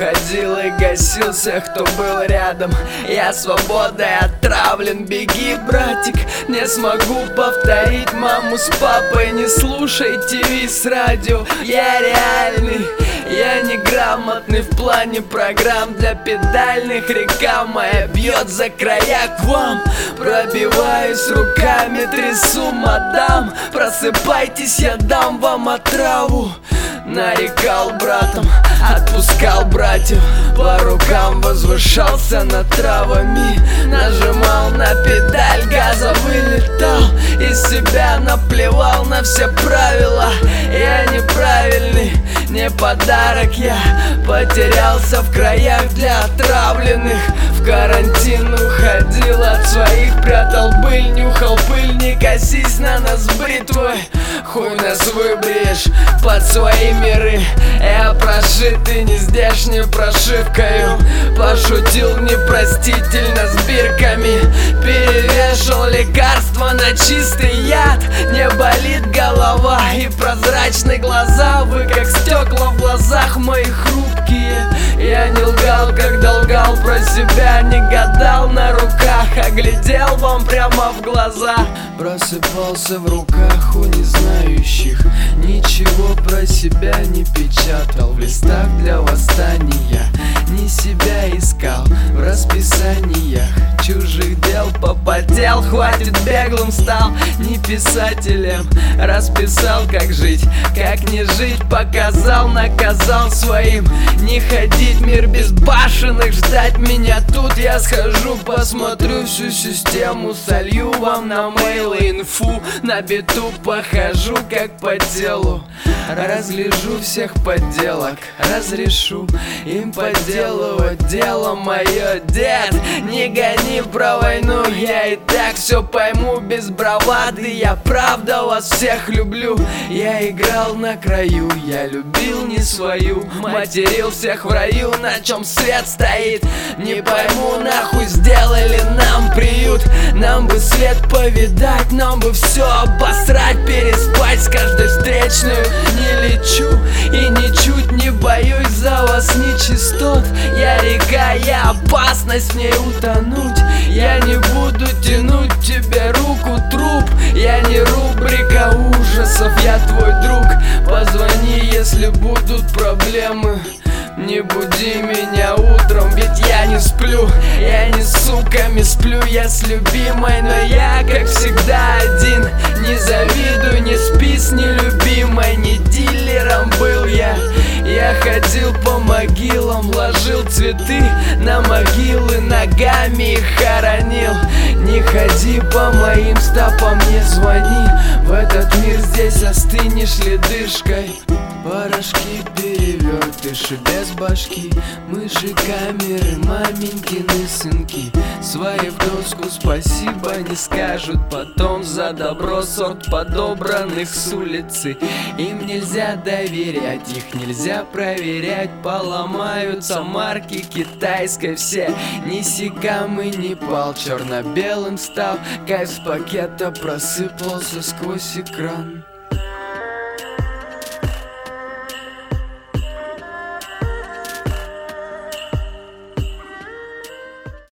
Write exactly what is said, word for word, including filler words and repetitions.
уходил и гасил всех, кто был рядом. Я свободой отравлен, беги, братик. Не смогу повторить маму с папой. Не слушай ТВ с радио, я реальный. Я неграмотный в плане программ для педальных. Река моя бьет за края к вам. Пробиваюсь руками, трясу мадам. Просыпайтесь, я дам вам отраву. Нарекал братом, отпускал братьев по рукам, возвышался над травами. Нажимал на педаль газа, вылетал из себя, наплевал на все правила. Я неправильный, не подарок, я потерялся в краях для отравленных. В карантин уходил от своих, прятал быль, нюхал пыль. Не косись на нас бритвой, хуй нас выбреешь под свои миры. Я прошитый не здешней прошивкою, пошутил непростительно с бирками. Перевешал лекарства на чистый яд. Не болит голова и прозрачные глаза. Вы как стекла в глазах моих хрупкие. Я не лгал, когда лгал про себя, не гадал на руках, а глядел вам прямо в глаза. Просыпался в руках у незнающих, ничего про себя не печатал в листах для восстания. Не себя искал в расписаниях чужих дел, попотел, хватит беглым стал. Не писателем расписал, как жить, как не жить. Показал, наказал своим не ходить, мир безбашенных ждать меня тут. Я схожу, посмотрю всю систему, солью вам на мейлы инфу. На биту похожу, как по делу, разгляжу всех подделок, разрешу им подделывать дело мое. Дед, не гони про войну, я и так все пойму без бравады. Я правда вас всех люблю. Я играл на краю, я любил не свою, материл всех в раю, на чем свет стоит. Не пойму, нахуй сделали нам приют. Нам бы свет повидать, нам бы все обосрать, переспать с каждой встречную. Не лечу и ничуть не боюсь за вас нечистот. Я река, я опасность, в ней утонуть. Я не буду тянуть тебе руку, труп. Я не рубрика ужасов, я твой друг. Позвони, если будут проблемы. Не буди меня утром, ведь я не сплю. Я не с суками сплю, я с любимой. Но я, как всегда, один. Не завидуй, не спи с нелюбимой. Не дилером был я. Я ходил по могилам, ложил цветы на могилы, ногами их хоронил. Не ходи по моим стопам, не звони. В этот мир здесь остынешь ледышкой. Порошки, перевертыши без башки, мыши, камеры, маменькины сынки. Свои в доску спасибо не скажут потом за добро сорт подобранных с улицы. Им нельзя доверять, их нельзя проверять. Поломаются марки китайской все. Ни Сикам и ни Пал черно-белым стал. Кайф с пакета просыпался сквозь экран.